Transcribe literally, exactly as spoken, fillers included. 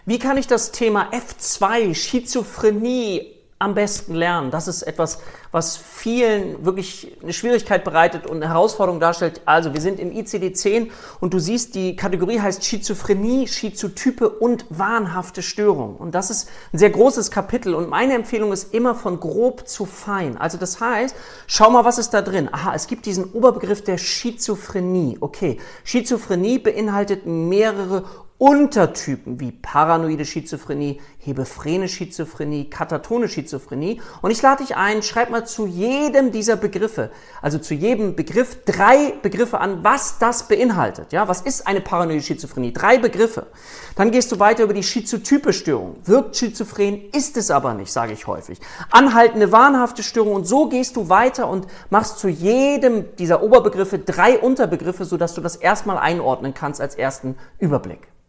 Wie kann ich das Thema F zwei, Schizophrenie, am besten lernen? Das ist etwas, was vielen wirklich eine Schwierigkeit bereitet und eine Herausforderung darstellt. Also, wir sind im I C D zehn und du siehst, die Kategorie heißt Schizophrenie, Schizotype und wahnhafte Störung. Und das ist ein sehr großes Kapitel und meine Empfehlung ist immer von grob zu fein. Also das heißt, schau mal, was ist da drin? Aha, es gibt diesen Oberbegriff der Schizophrenie. Okay, Schizophrenie beinhaltet mehrere Untertypen wie paranoide Schizophrenie, hebephrene Schizophrenie, katatone Schizophrenie. Und ich lade dich ein, schreib mal zu jedem dieser Begriffe, also zu jedem Begriff drei Begriffe an, was das beinhaltet. Ja, was ist eine paranoide Schizophrenie? Drei Begriffe. Dann gehst du weiter über die schizotype Störung. Wirkt schizophren, ist es aber nicht, sage ich häufig. Anhaltende wahnhafte Störung und so gehst du weiter und machst zu jedem dieser Oberbegriffe drei Unterbegriffe, sodass du das erstmal einordnen kannst als ersten Überblick.